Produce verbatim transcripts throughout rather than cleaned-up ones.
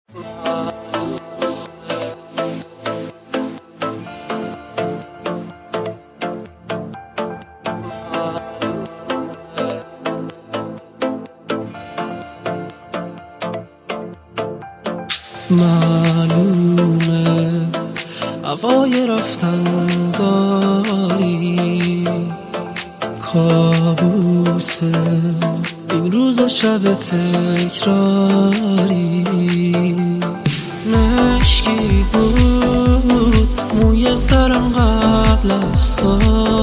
معلومه هوای رفتن داری، کابوسه این روز و شب تکراری. مشکی بود موی سرم قبل از تو،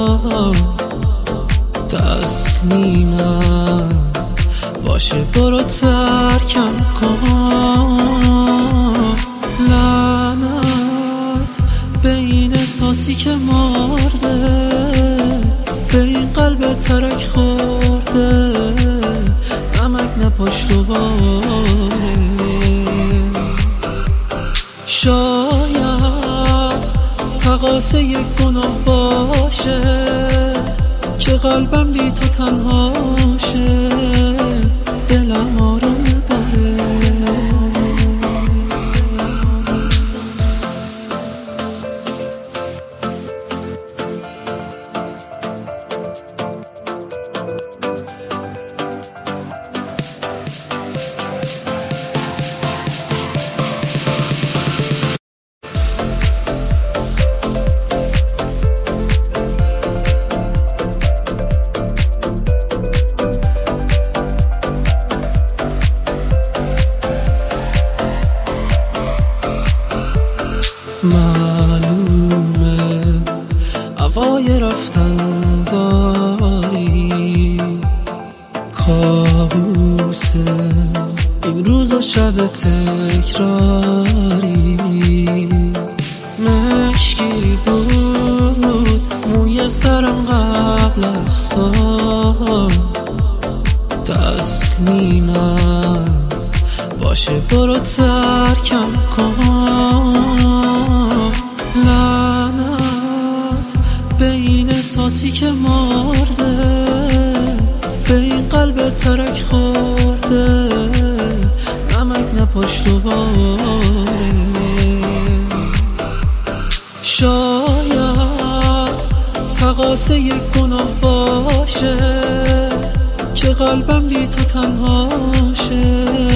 تسلیمم باشه برو ترکم کن. لعنت به این احساسی که مرده، به این قلب ترک خورده، نمک نه پشت و باره. شاید تقاصه یک گناه باشه که قلبم بی تو تنهاشه، دلم آروم نداره. معلومه هوای رفتن داری، کابوسه این روز و شب تکراری. مشکی بود موی سرم قبل از تو، تسلیمم باشه برو ترکم کن. لعنت به این احساسی که مرده، به این قلب ترک خورده، نمک نه پشت و باره. شاید تقاصه یک گناه باشه که قلبم بی تو تنهاشه،